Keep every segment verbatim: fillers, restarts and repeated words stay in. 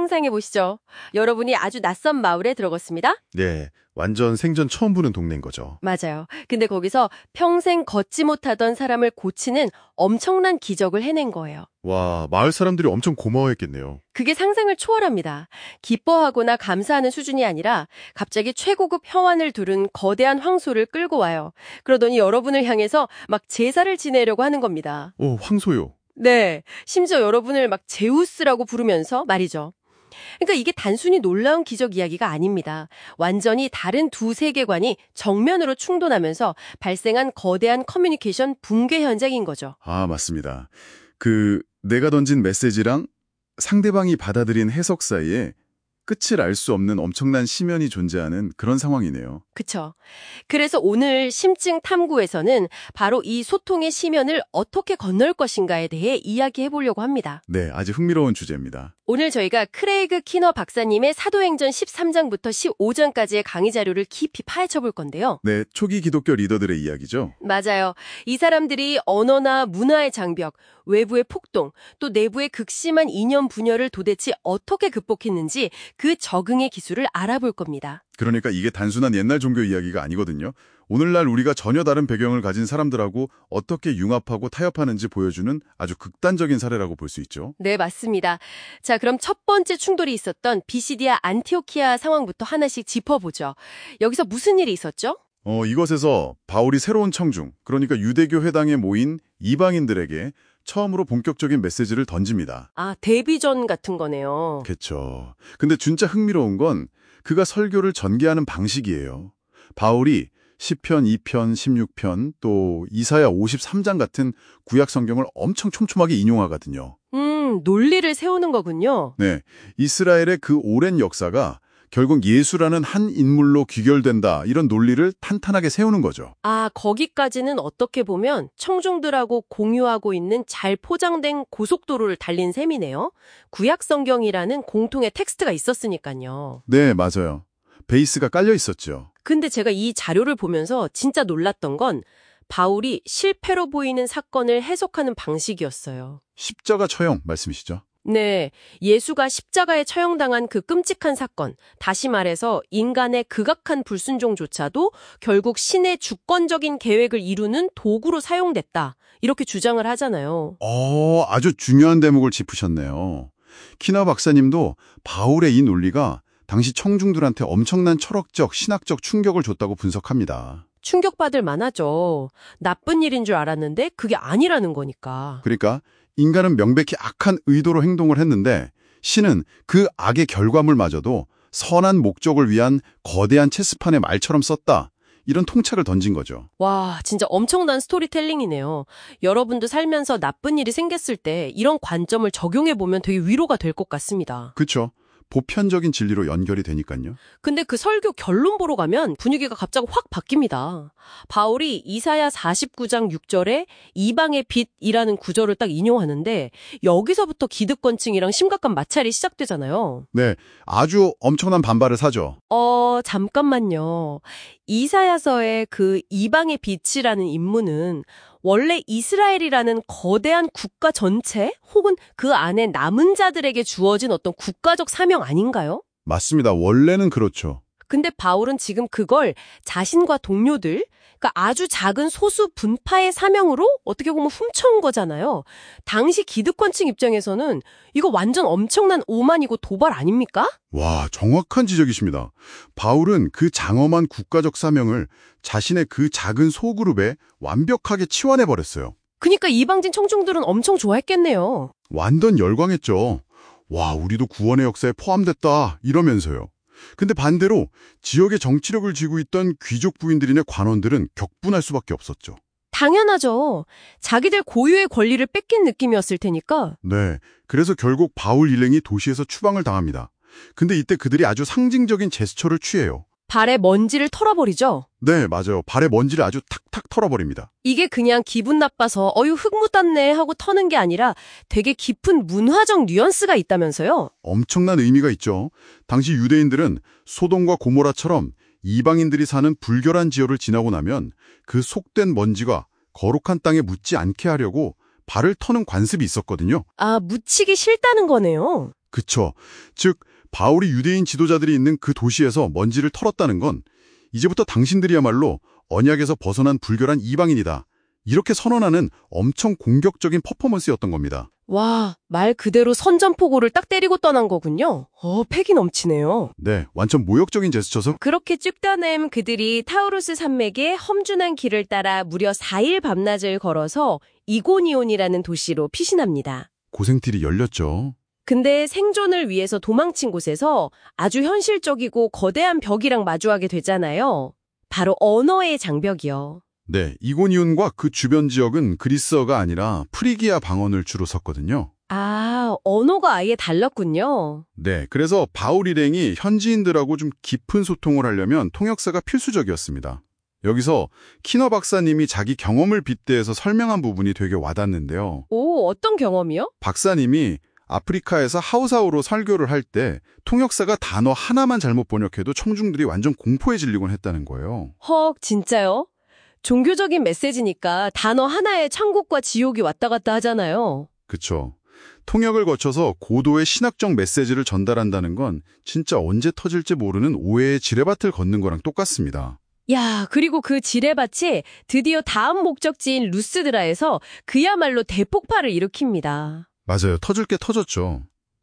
상상해 보시죠. 여러분이 아주 낯선 마을에 들어갔습니다. 네, 완전 생전 처음 보는 동네인 거죠. 맞아요. 근데 거기서 평생 걷지 못하던 사람을 고치는 엄청난 기적을 해낸 거예요. 와, 마을 사람들이 엄청 고마워했겠네요. 그게 상상을 초월합니다. 기뻐하거나 감사하는 수준이 아니라 갑자기 최고급 혀완을 두른 거대한 황소를 끌고 와요. 그러더니 여러분을 향해서 막 제사를 지내려고 하는 겁니다. 오, 황소요. 네, 심지어 여러분을 막 제우스라고 부르면서 말이죠. 그러니까 이게 단순히 놀라운 기적 이야기가 아닙니다. 완전히 다른 두 세계관이 정면으로 충돌하면서 발생한 거대한 커뮤니케이션 붕괴 현장인 거죠. 아, 맞습니다. 그 내가 던진 메시지랑 상대방이 받아들인 해석 사이에 끝을 알 수 없는 엄청난 심연이 존재하는 그런 상황이네요. 그쵸. 그래서 오늘 심층 탐구에서는 바로 이 소통의 심연을 어떻게 건널 것인가에 대해 이야기해 보려고 합니다. 네, 아주 흥미로운 주제입니다. 오늘 저희가 크레이그 키너 박사님의 사도행전 십삼 장부터 십오 장까지의 강의 자료를 깊이 파헤쳐 볼 건데요. 네, 초기 기독교 리더들의 이야기죠. 맞아요. 이 사람들이 언어나 문화의 장벽, 외부의 폭동, 또 내부의 극심한 이념 분열을 도대체 어떻게 극복했는지 그 적응의 기술을 알아볼 겁니다. 그러니까 이게 단순한 옛날 종교 이야기가 아니거든요. 오늘날 우리가 전혀 다른 배경을 가진 사람들하고 어떻게 융합하고 타협하는지 보여주는 아주 극단적인 사례라고 볼 수 있죠. 네, 맞습니다. 자, 그럼 첫 번째 충돌이 있었던 비시디아 안티오키아 상황부터 하나씩 짚어보죠. 여기서 무슨 일이 있었죠? 어, 이것에서 바울이 새로운 청중, 그러니까 유대교 회당에 모인 이방인들에게 처음으로 본격적인 메시지를 던집니다. 아, 데뷔전 같은 거네요. 그렇죠. 근데 진짜 흥미로운 건 그가 설교를 전개하는 방식이에요. 바울이 시편 이 편, 십육 편, 또 이사야 오십삼 장 같은 구약 성경을 엄청 촘촘하게 인용하거든요. 음, 논리를 세우는 거군요. 네, 이스라엘의 그 오랜 역사가 결국 예수라는 한 인물로 귀결된다, 이런 논리를 탄탄하게 세우는 거죠. 아, 거기까지는 어떻게 보면 청중들하고 공유하고 있는 잘 포장된 고속도로를 달린 셈이네요. 구약 성경이라는 공통의 텍스트가 있었으니까요. 네, 맞아요. 베이스가 깔려 있었죠. 근데 제가 이 자료를 보면서 진짜 놀랐던 건 바울이 실패로 보이는 사건을 해석하는 방식이었어요. 십자가 처형 말씀이시죠? 네, 예수가 십자가에 처형당한 그 끔찍한 사건, 다시 말해서 인간의 극악한 불순종조차도 결국 신의 주권적인 계획을 이루는 도구로 사용됐다. 이렇게 주장을 하잖아요. 어, 아주 중요한 대목을 짚으셨네요. 키너 박사님도 바울의 이 논리가 당시 청중들한테 엄청난 철학적, 신학적 충격을 줬다고 분석합니다. 충격받을 만하죠. 나쁜 일인 줄 알았는데 그게 아니라는 거니까. 그러니까 인간은 명백히 악한 의도로 행동을 했는데 신은 그 악의 결과물마저도 선한 목적을 위한 거대한 체스판의 말처럼 썼다. 이런 통찰을 던진 거죠. 와, 진짜 엄청난 스토리텔링이네요. 여러분도 살면서 나쁜 일이 생겼을 때 이런 관점을 적용해보면 되게 위로가 될 것 같습니다. 그렇죠. 보편적인 진리로 연결이 되니까요. 근데 그 설교 결론 보러 가면 분위기가 갑자기 확 바뀝니다. 바울이 이사야 사십구 장 육 절에 이방의 빛이라는 구절을 딱 인용하는데 여기서부터 기득권층이랑 심각한 마찰이 시작되잖아요. 네, 아주 엄청난 반발을 사죠. 어, 잠깐만요. 이사야서의 그 이방의 빛이라는 인물은 원래 이스라엘이라는 거대한 국가 전체 혹은 그 안에 남은 자들에게 주어진 어떤 국가적 사명 아닌가요? 맞습니다. 원래는 그렇죠. 근데 바울은 지금 그걸 자신과 동료들, 그러니까 아주 작은 소수 분파의 사명으로 어떻게 보면 훔쳐온 거잖아요. 당시 기득권층 입장에서는 이거 완전 엄청난 오만이고 도발 아닙니까? 와, 정확한 지적이십니다. 바울은 그 장엄한 국가적 사명을 자신의 그 작은 소그룹에 완벽하게 치환해버렸어요. 그러니까 이방진 청중들은 엄청 좋아했겠네요. 완전 열광했죠. 와, 우리도 구원의 역사에 포함됐다, 이러면서요. 근데 반대로 지역의 정치력을 쥐고 있던 귀족 부인들이나 관원들은 격분할 수밖에 없었죠. 당연하죠. 자기들 고유의 권리를 뺏긴 느낌이었을 테니까. 네, 그래서 결국 바울 일행이 도시에서 추방을 당합니다. 근데 이때 그들이 아주 상징적인 제스처를 취해요. 발에 먼지를 털어버리죠. 네, 맞아요. 발에 먼지를 아주 탁탁 털어버립니다. 이게 그냥 기분 나빠서 어유 흙 묻었네 하고 터는 게 아니라 되게 깊은 문화적 뉘앙스가 있다면서요. 엄청난 의미가 있죠. 당시 유대인들은 소돔과 고모라처럼 이방인들이 사는 불결한 지역을 지나고 나면 그 속된 먼지가 거룩한 땅에 묻지 않게 하려고 발을 터는 관습이 있었거든요. 아, 묻히기 싫다는 거네요. 그쵸. 즉 바울이 유대인 지도자들이 있는 그 도시에서 먼지를 털었다는 건 이제부터 당신들이야말로 언약에서 벗어난 불결한 이방인이다. 이렇게 선언하는 엄청 공격적인 퍼포먼스였던 겁니다. 와, 말 그대로 선전포고를 딱 때리고 떠난 거군요. 어, 패기 넘치네요. 네, 완전 모욕적인 제스처죠. 그렇게 쭉 떠낸 그들이 타우루스 산맥의 험준한 길을 따라 무려 사 일 밤낮을 걸어서 이고니온이라는 도시로 피신합니다. 고생길이 열렸죠. 근데 생존을 위해서 도망친 곳에서 아주 현실적이고 거대한 벽이랑 마주하게 되잖아요. 바로 언어의 장벽이요. 네, 이고니온과 그 주변 지역은 그리스어가 아니라 프리기아 방언을 주로 썼거든요. 아, 언어가 아예 달랐군요. 네, 그래서 바울 일행이 현지인들하고 좀 깊은 소통을 하려면 통역사가 필수적이었습니다. 여기서 키너 박사님이 자기 경험을 빗대어서 설명한 부분이 되게 와닿는데요. 오, 어떤 경험이요? 박사님이 아프리카에서 하우사어로 설교를 할 때 통역사가 단어 하나만 잘못 번역해도 청중들이 완전 공포에 질리곤 했다는 거예요. 헉, 진짜요? 종교적인 메시지니까 단어 하나에 천국과 지옥이 왔다 갔다 하잖아요. 그쵸. 통역을 거쳐서 고도의 신학적 메시지를 전달한다는 건 진짜 언제 터질지 모르는 오해의 지뢰밭을 걷는 거랑 똑같습니다. 야, 그리고 그 지뢰밭이 드디어 다음 목적지인 루스드라에서 그야말로 대폭발을 일으킵니다. 맞아요. 터질 게 터졌죠.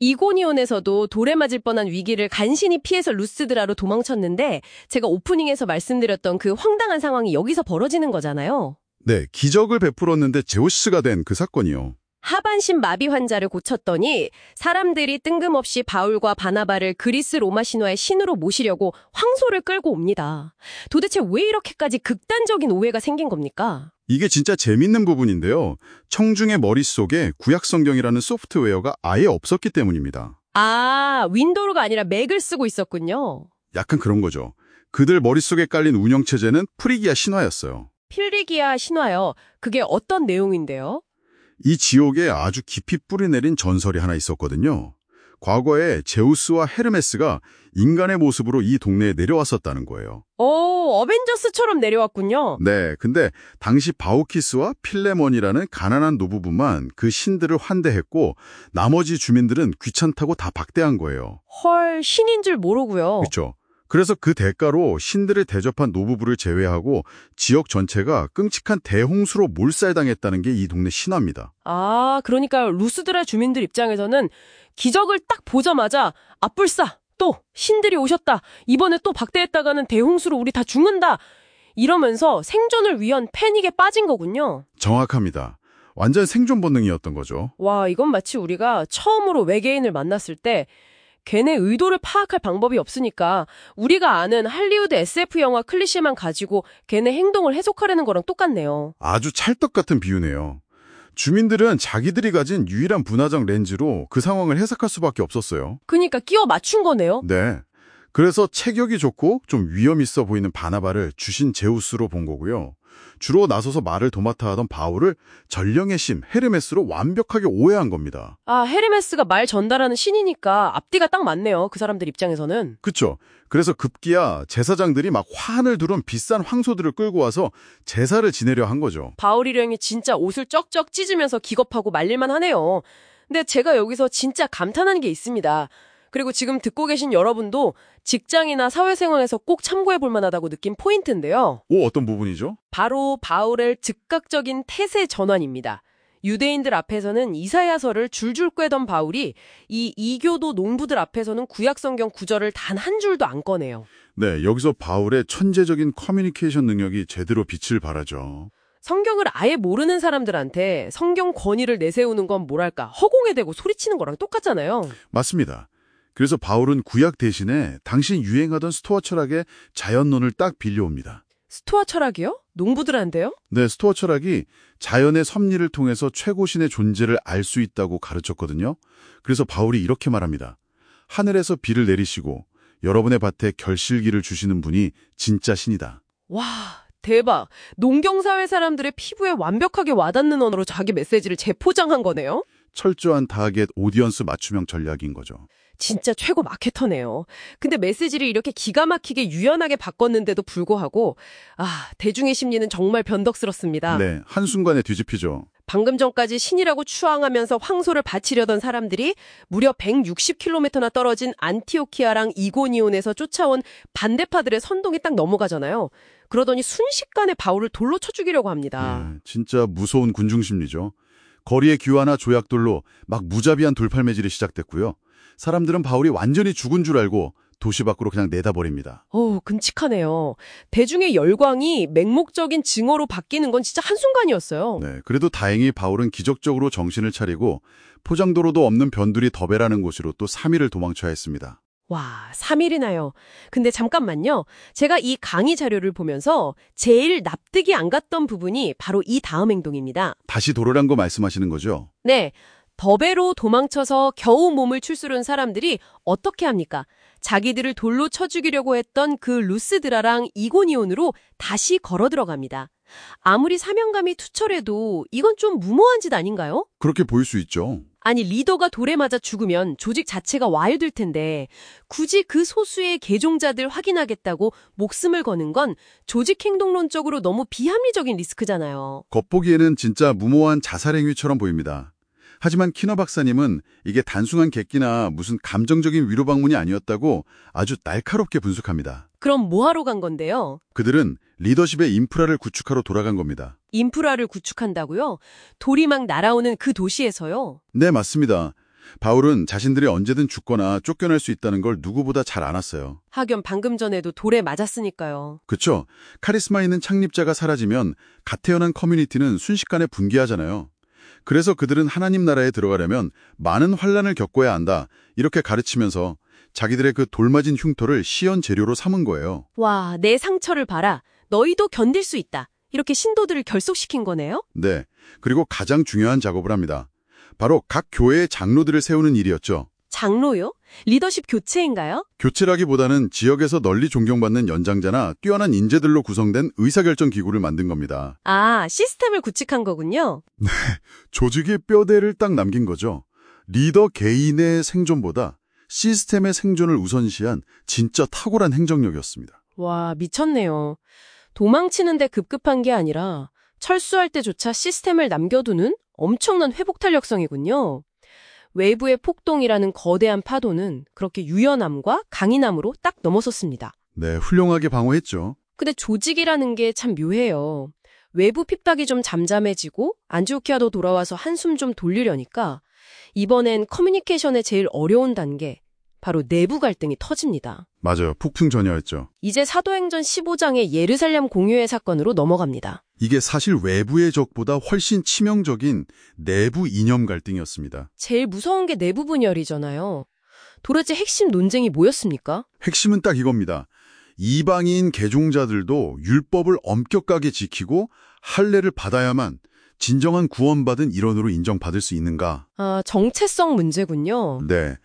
이고니온에서도 돌에 맞을 뻔한 위기를 간신히 피해서 루스드라로 도망쳤는데 제가 오프닝에서 말씀드렸던 그 황당한 상황이 여기서 벌어지는 거잖아요. 네, 기적을 베풀었는데 제우스가 된 그 사건이요. 하반신 마비 환자를 고쳤더니 사람들이 뜬금없이 바울과 바나바를 그리스 로마 신화의 신으로 모시려고 황소를 끌고 옵니다. 도대체 왜 이렇게까지 극단적인 오해가 생긴 겁니까? 이게 진짜 재밌는 부분인데요. 청중의 머릿속에 구약성경이라는 소프트웨어가 아예 없었기 때문입니다. 아, 윈도우가 아니라 맥을 쓰고 있었군요. 약간 그런 거죠. 그들 머릿속에 깔린 운영체제는 프리기아 신화였어요. 필리기아 신화요. 그게 어떤 내용인데요? 이 지옥에 아주 깊이 뿌리내린 전설이 하나 있었거든요. 과거에 제우스와 헤르메스가 인간의 모습으로 이 동네에 내려왔었다는 거예요. 오, 어벤져스처럼 내려왔군요. 네, 근데 당시 바우키스와 필레몬이라는 가난한 노부부만 그 신들을 환대했고 나머지 주민들은 귀찮다고 다 박대한 거예요. 헐, 신인 줄 모르고요. 그렇죠. 그래서 그 대가로 신들을 대접한 노부부를 제외하고 지역 전체가 끔찍한 대홍수로 몰살당했다는 게 이 동네 신화입니다. 아, 그러니까 루스드라 주민들 입장에서는 기적을 딱 보자마자 아뿔싸, 또 신들이 오셨다, 이번에 또 박대했다가는 대홍수로 우리 다 죽는다, 이러면서 생존을 위한 패닉에 빠진 거군요. 정확합니다. 완전 생존 본능이었던 거죠. 와, 이건 마치 우리가 처음으로 외계인을 만났을 때 걔네 의도를 파악할 방법이 없으니까 우리가 아는 할리우드 에스에프 영화 클리셰만 가지고 걔네 행동을 해석하려는 거랑 똑같네요. 아주 찰떡 같은 비유네요. 주민들은 자기들이 가진 유일한 분화적 렌즈로 그 상황을 해석할 수밖에 없었어요. 그러니까 끼워 맞춘 거네요. 네. 그래서 체격이 좋고 좀 위험 있어 보이는 바나바를 주신 제우스로 본 거고요. 주로 나서서 말을 도맡아 하던 바울을 전령의 심 헤르메스로 완벽하게 오해한 겁니다. 아, 헤르메스가 말 전달하는 신이니까 앞뒤가 딱 맞네요. 그 사람들 입장에서는. 그쵸? 그래서 급기야 제사장들이 막 환을 두른 비싼 황소들을 끌고 와서 제사를 지내려 한 거죠. 바울 일행이 진짜 옷을 쩍쩍 찢으면서 기겁하고 말릴만 하네요. 근데 제가 여기서 진짜 감탄하는 게 있습니다. 그리고 지금 듣고 계신 여러분도 직장이나 사회생활에서 꼭 참고해 볼 만하다고 느낀 포인트인데요. 오, 어떤 부분이죠? 바로 바울의 즉각적인 태세 전환입니다. 유대인들 앞에서는 이사야서를 줄줄 꿰던 바울이 이 이교도 농부들 앞에서는 구약성경 구절을 단 한 줄도 안 꺼내요. 네, 여기서 바울의 천재적인 커뮤니케이션 능력이 제대로 빛을 발하죠. 성경을 아예 모르는 사람들한테 성경 권위를 내세우는 건 뭐랄까 허공에 대고 소리치는 거랑 똑같잖아요. 맞습니다. 그래서 바울은 구약 대신에 당시 유행하던 스토아 철학의 자연론을 딱 빌려옵니다. 스토아 철학이요? 농부들한테요? 네, 스토아 철학이 자연의 섭리를 통해서 최고신의 존재를 알 수 있다고 가르쳤거든요. 그래서 바울이 이렇게 말합니다. 하늘에서 비를 내리시고 여러분의 밭에 결실기를 주시는 분이 진짜 신이다. 와, 대박. 농경사회 사람들의 피부에 완벽하게 와닿는 언어로 자기 메시지를 재포장한 거네요. 철저한 타겟 오디언스 맞춤형 전략인 거죠. 진짜 최고 마케터네요. 근데 메시지를 이렇게 기가 막히게 유연하게 바꿨는데도 불구하고 아, 대중의 심리는 정말 변덕스럽습니다. 네, 한순간에 뒤집히죠. 방금 전까지 신이라고 추앙하면서 황소를 바치려던 사람들이 무려 백육십 킬로미터나 떨어진 안티오키아랑 이고니온에서 쫓아온 반대파들의 선동에 딱 넘어가잖아요. 그러더니 순식간에 바울을 돌로 쳐 죽이려고 합니다. 네, 진짜 무서운 군중심리죠. 거리의 규화나 조약돌로 막 무자비한 돌팔매질이 시작됐고요. 사람들은 바울이 완전히 죽은 줄 알고 도시 밖으로 그냥 내다버립니다. 어우, 끔찍하네요. 대중의 열광이 맹목적인 증오로 바뀌는 건 진짜 한순간이었어요. 네, 그래도 다행히 바울은 기적적으로 정신을 차리고 포장도로도 없는 변두리 더베라는 곳으로 또 삼 일을 도망쳐야 했습니다. 와, 삼 일이나요. 근데 잠깐만요. 제가 이 강의 자료를 보면서 제일 납득이 안 갔던 부분이 바로 이 다음 행동입니다. 다시 도로란 거 말씀하시는 거죠? 네, 더베로 도망쳐서 겨우 몸을 출수른 사람들이 어떻게 합니까? 자기들을 돌로 쳐 죽이려고 했던 그 루스드라랑 이고니온으로 다시 걸어 들어갑니다. 아무리 사명감이 투철해도 이건 좀 무모한 짓 아닌가요? 그렇게 보일 수 있죠. 아니, 리더가 돌에 맞아 죽으면 조직 자체가 와해될 텐데 굳이 그 소수의 계종자들 확인하겠다고 목숨을 거는 건 조직 행동론적으로 너무 비합리적인 리스크잖아요. 겉보기에는 진짜 무모한 자살 행위처럼 보입니다. 하지만 키너 박사님은 이게 단순한 객기나 무슨 감정적인 위로 방문이 아니었다고 아주 날카롭게 분석합니다. 그럼 뭐하러 간 건데요? 그들은 리더십의 인프라를 구축하러 돌아간 겁니다. 인프라를 구축한다고요? 돌이 막 날아오는 그 도시에서요? 네, 맞습니다. 바울은 자신들이 언제든 죽거나 쫓겨날 수 있다는 걸 누구보다 잘 알았어요. 하긴 방금 전에도 돌에 맞았으니까요. 그쵸? 카리스마 있는 창립자가 사라지면 갓 태어난 커뮤니티는 순식간에 붕괴하잖아요. 그래서 그들은 하나님 나라에 들어가려면 많은 환란을 겪어야 한다. 이렇게 가르치면서 자기들의 그 돌맞은 흉터를 시연 재료로 삼은 거예요. 와, 내 상처를 봐라. 너희도 견딜 수 있다. 이렇게 신도들을 결속시킨 거네요? 네. 그리고 가장 중요한 작업을 합니다. 바로 각 교회의 장로들을 세우는 일이었죠. 장로요? 리더십 교체인가요? 교체라기보다는 지역에서 널리 존경받는 연장자나 뛰어난 인재들로 구성된 의사결정 기구를 만든 겁니다. 아, 시스템을 구축한 거군요. 조직의 뼈대를 딱 남긴 거죠. 리더 개인의 생존보다 시스템의 생존을 우선시한 진짜 탁월한 행정력이었습니다. 와, 미쳤네요. 도망치는데 급급한 게 아니라 철수할 때조차 시스템을 남겨두는 엄청난 회복 탄력성이군요. 외부의 폭동이라는 거대한 파도는 그렇게 유연함과 강인함으로 딱 넘어섰습니다. 네, 훌륭하게 방어했죠. 근데 조직이라는 게 참 묘해요. 외부 핍박이 좀 잠잠해지고 안티오키아도 돌아와서 한숨 좀 돌리려니까 이번엔 커뮤니케이션의 제일 어려운 단계, 바로 내부 갈등이 터집니다. 맞아요. 폭풍 전야였죠. 이제 사도행전 십오 장의 예루살렘 공유의 사건으로 넘어갑니다. 이게 사실 외부의 적보다 훨씬 치명적인 내부 이념 갈등이었습니다. 제일 무서운 게 내부 분열이잖아요. 도대체 핵심 논쟁이 뭐였습니까? 핵심은 딱 이겁니다. 이방인 개종자들도 율법을 엄격하게 지키고 할례를 받아야만 진정한 구원받은 일원으로 인정받을 수 있는가? 아, 정체성 문제군요. 네.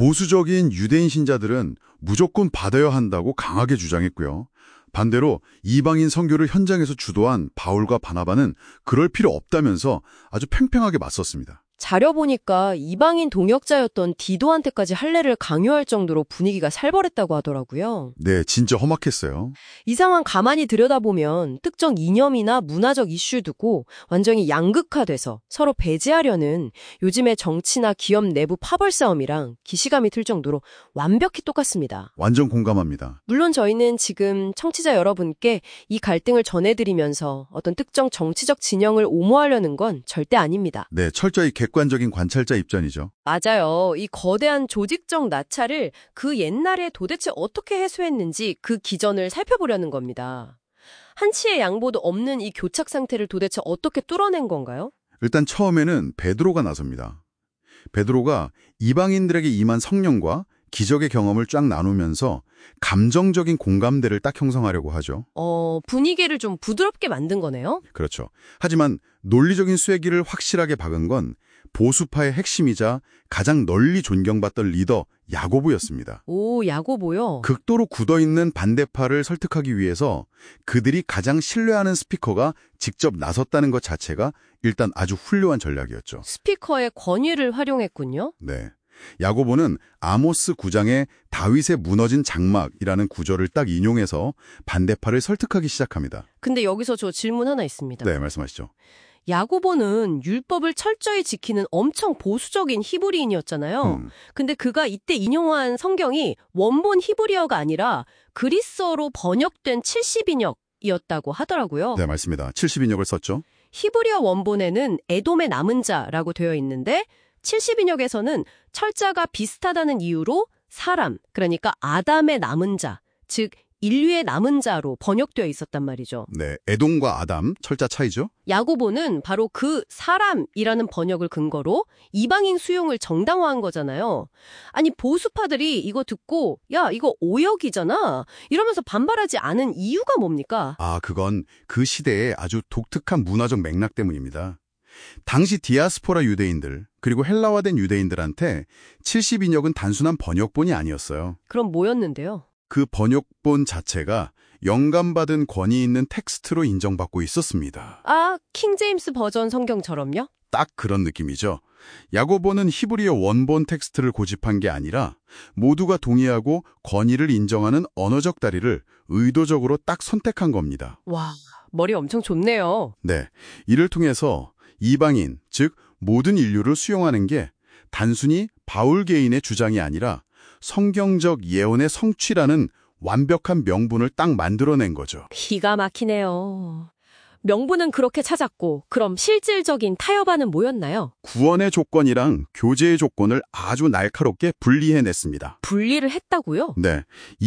보수적인 유대인 신자들은 무조건 받아야 한다고 강하게 주장했고요. 반대로 이방인 선교를 현장에서 주도한 바울과 바나바는 그럴 필요 없다면서 아주 팽팽하게 맞섰습니다. 자료 보니까 이방인 동역자였던 디도한테까지 할례를 강요할 정도로 분위기가 살벌했다고 하더라고요. 네, 진짜 험악했어요. 이 상황 가만히 들여다보면 특정 이념이나 문화적 이슈 두고 완전히 양극화돼서 서로 배제하려는 요즘의 정치나 기업 내부 파벌 싸움이랑 기시감이 들 정도로 완벽히 똑같습니다. 완전 공감합니다. 물론 저희는 지금 청취자 여러분께 이 갈등을 전해드리면서 어떤 특정 정치적 진영을 옹호하려는 건 절대 아닙니다. 네, 철저히 객관적인 관찰자 입장이죠. 맞아요. 이 거대한 조직적 나찰을 그 옛날에 도대체 어떻게 해소했는지 그 기전을 살펴보려는 겁니다. 한치의 양보도 없는 이 교착 상태를 도대체 어떻게 뚫어낸 건가요? 일단 처음에는 베드로가 나섭니다. 베드로가 이방인들에게 임한 성령과 기적의 경험을 쫙 나누면서 감정적인 공감대를 딱 형성하려고 하죠. 어, 분위기를 좀 부드럽게 만든 거네요? 그렇죠. 하지만 논리적인 쐐기를 확실하게 박은 건 보수파의 핵심이자 가장 널리 존경받던 리더 야고보였습니다. 오, 야고보요? 극도로 굳어있는 반대파를 설득하기 위해서 그들이 가장 신뢰하는 스피커가 직접 나섰다는 것 자체가 일단 아주 훌륭한 전략이었죠. 스피커의 권위를 활용했군요. 네. 야고보는 아모스 구 장의 다윗의 무너진 장막이라는 구절을 딱 인용해서 반대파를 설득하기 시작합니다. 근데 여기서 저 질문 하나 있습니다. 네, 말씀하시죠. 야고보는 율법을 철저히 지키는 엄청 보수적인 히브리인이었잖아요. 음, 근데 그가 이때 인용한 성경이 원본 히브리어가 아니라 그리스어로 번역된 칠십 인역이었다고 하더라고요. 네, 맞습니다. 칠십 인역을 썼죠. 히브리어 원본에는 에돔의 남은 자라고 되어 있는데 칠십 인역에서는 철자가 비슷하다는 이유로 사람, 그러니까 아담의 남은 자, 즉 인류의 남은 자로 번역되어 있었단 말이죠. 네, 에돔과 아담, 철자 차이죠. 야고보는 바로 그 사람이라는 번역을 근거로 이방인 수용을 정당화한 거잖아요. 아니 보수파들이 이거 듣고 야 이거 오역이잖아 이러면서 반발하지 않은 이유가 뭡니까? 아, 그건 그 시대의 아주 독특한 문화적 맥락 때문입니다. 당시 디아스포라 유대인들, 그리고 헬라화된 유대인들한테 칠십 인역은 단순한 번역본이 아니었어요. 그럼 뭐였는데요? 그 번역본 자체가 영감받은 권위 있는 텍스트로 인정받고 있었습니다. 아, 킹제임스 버전 성경처럼요? 딱 그런 느낌이죠. 야고보는 히브리어 원본 텍스트를 고집한 게 아니라 모두가 동의하고 권위를 인정하는 언어적 다리를 의도적으로 딱 선택한 겁니다. 와, 머리 엄청 좋네요. 네, 이를 통해서 이방인, 즉 모든 인류를 수용하는 게 단순히 바울 개인의 주장이 아니라 성경적 예언의 성취라는 완벽한 명분을 딱 만들어낸 거죠. 기가 막히네요. 명분은 그렇게 찾았고 그럼 실질적인 타협안은 뭐였나요? 구원의 조건이랑 교제의 조건을 아주 날카롭게 분리해냈습니다. 분리를 했다고요? 네,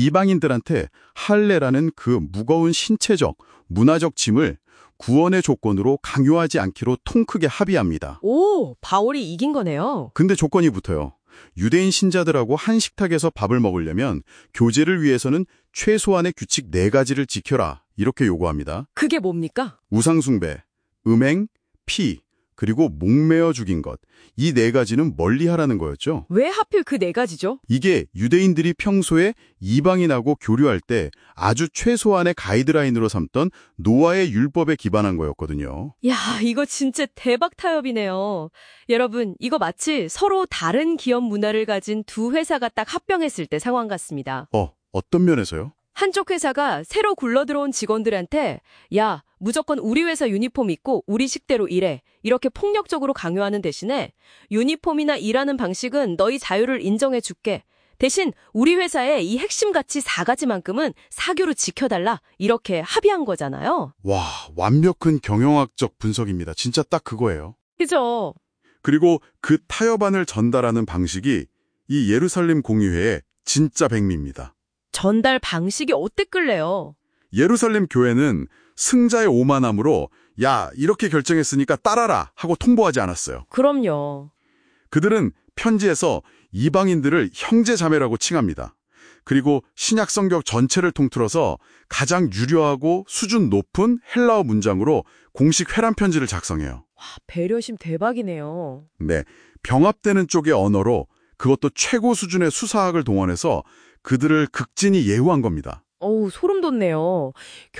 이방인들한테 할례라는 그 무거운 신체적, 문화적 짐을 구원의 조건으로 강요하지 않기로 통 크게 합의합니다. 오, 바울이 이긴 거네요. 근데 조건이 붙어요. 유대인 신자들하고 한 식탁에서 밥을 먹으려면 교제를 위해서는 최소한의 규칙 네 가지를 지켜라 이렇게 요구합니다. 그게 뭡니까? 우상숭배, 음행, 피, 그리고 목매어 죽인 것. 이 네 가지는 멀리하라는 거였죠. 왜 하필 그 네 가지죠? 이게 유대인들이 평소에 이방인하고 교류할 때 아주 최소한의 가이드라인으로 삼던 노아의 율법에 기반한 거였거든요. 야, 이거 진짜 대박 타협이네요. 여러분, 이거 마치 서로 다른 기업 문화를 가진 두 회사가 딱 합병했을 때 상황 같습니다. 어, 어떤 면에서요? 한쪽 회사가 새로 굴러들어온 직원들한테 야, 무조건 우리 회사 유니폼 입고 우리 식대로 일해. 이렇게 폭력적으로 강요하는 대신에 유니폼이나 일하는 방식은 너희 자유를 인정해 줄게. 대신 우리 회사의 이 핵심 가치 네 가지만큼은 사교로 지켜달라. 이렇게 합의한 거잖아요. 와, 완벽한 경영학적 분석입니다. 진짜 딱 그거예요. 그죠? 그리고 그 타협안을 전달하는 방식이 이 예루살렘 공의회의 진짜 백미입니다. 전달 방식이 어땠길래요? 예루살렘 교회는 승자의 오만함으로 야, 이렇게 결정했으니까 따라라 하고 통보하지 않았어요. 그럼요. 그들은 편지에서 이방인들을 형제자매라고 칭합니다. 그리고 신약 성경 전체를 통틀어서 가장 유려하고 수준 높은 헬라어 문장으로 공식 회란 편지를 작성해요. 와, 배려심 대박이네요. 네, 병합되는 쪽의 언어로 그것도 최고 수준의 수사학을 동원해서 그들을 극진히 예우한 겁니다. 어우, 소름 돋네요.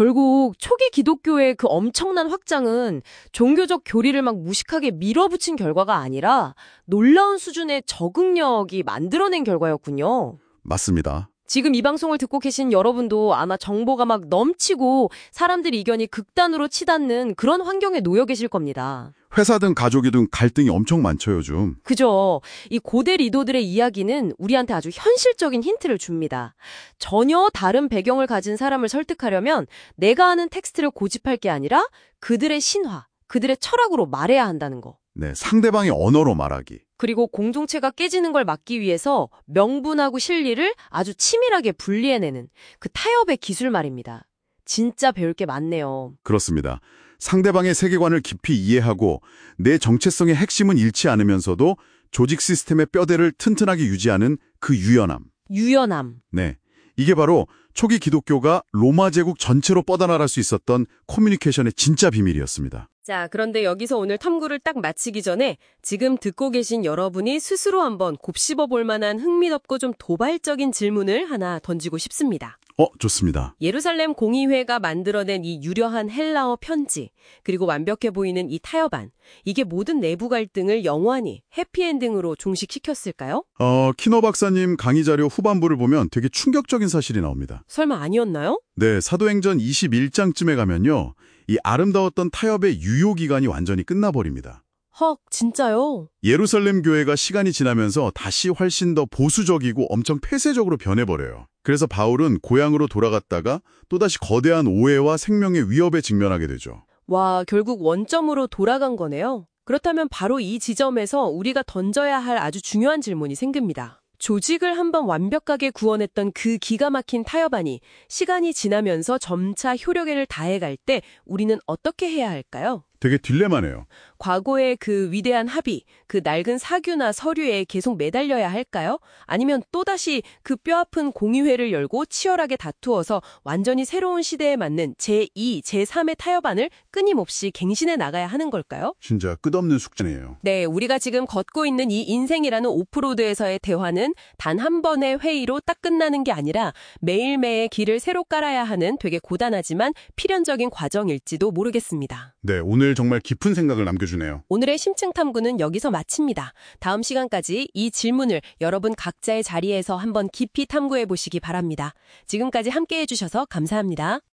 결국 초기 기독교의 그 엄청난 확장은 종교적 교리를 막 무식하게 밀어붙인 결과가 아니라 놀라운 수준의 적응력이 만들어낸 결과였군요. 맞습니다. 지금 이 방송을 듣고 계신 여러분도 아마 정보가 막 넘치고 사람들 의견이 극단으로 치닫는 그런 환경에 놓여 계실 겁니다. 회사든 가족이든 갈등이 엄청 많죠, 요즘. 그죠. 이 고대 리더들의 이야기는 우리한테 아주 현실적인 힌트를 줍니다. 전혀 다른 배경을 가진 사람을 설득하려면 내가 아는 텍스트를 고집할 게 아니라 그들의 신화, 그들의 철학으로 말해야 한다는 거. 네, 상대방의 언어로 말하기. 그리고 공동체가 깨지는 걸 막기 위해서 명분하고 실리를 아주 치밀하게 분리해내는 그 타협의 기술 말입니다. 진짜 배울 게 많네요. 그렇습니다. 상대방의 세계관을 깊이 이해하고 내 정체성의 핵심은 잃지 않으면서도 조직 시스템의 뼈대를 튼튼하게 유지하는 그 유연함. 유연함. 네, 이게 바로 초기 기독교가 로마 제국 전체로 뻗어나갈 수 있었던 커뮤니케이션의 진짜 비밀이었습니다. 자, 그런데 여기서 오늘 탐구를 딱 마치기 전에 지금 듣고 계신 여러분이 스스로 한번 곱씹어 볼 만한 흥미롭고 좀 도발적인 질문을 하나 던지고 싶습니다. 어, 좋습니다. 예루살렘 공의회가 만들어낸 이 유려한 헬라어 편지, 그리고 완벽해 보이는 이 타협안, 이게 모든 내부 갈등을 영원히 해피엔딩으로 종식시켰을까요? 어, 키노 박사님 강의 자료 후반부를 보면 되게 충격적인 사실이 나옵니다. 설마 아니었나요? 네, 사도행전 이십일 장쯤에 가면요. 이 아름다웠던 타협의 유효기간이 완전히 끝나버립니다. 헉, 진짜요? 예루살렘 교회가 시간이 지나면서 다시 훨씬 더 보수적이고 엄청 폐쇄적으로 변해버려요. 그래서 바울은 고향으로 돌아갔다가 또다시 거대한 오해와 생명의 위협에 직면하게 되죠. 와, 결국 원점으로 돌아간 거네요. 그렇다면 바로 이 지점에서 우리가 던져야 할 아주 중요한 질문이 생깁니다. 조직을 한번 완벽하게 구원했던 그 기가 막힌 타협안이 시간이 지나면서 점차 효력을 다해갈 때 우리는 어떻게 해야 할까요? 되게 딜레마네요. 과거의 그 위대한 합의, 그 낡은 사규나 서류에 계속 매달려야 할까요? 아니면 또다시 그 뼈아픈 공의회를 열고 치열하게 다투어서 완전히 새로운 시대에 맞는 제이, 제삼의 타협안을 끊임없이 갱신해 나가야 하는 걸까요? 진짜 끝없는 숙제네요. 네, 우리가 지금 걷고 있는 이 인생이라는 오프로드에서의 대화는 단 한 번의 회의로 딱 끝나는 게 아니라 매일매일 길을 새로 깔아야 하는 되게 고단하지만 필연적인 과정일지도 모르겠습니다. 네, 오늘 정말 깊은 생각을 남겨주네요. 오늘의 심층 탐구는 여기서 마칩니다. 다음 시간까지 이 질문을 여러분 각자의 자리에서 한번 깊이 탐구해 보시기 바랍니다. 지금까지 함께해 주셔서 감사합니다.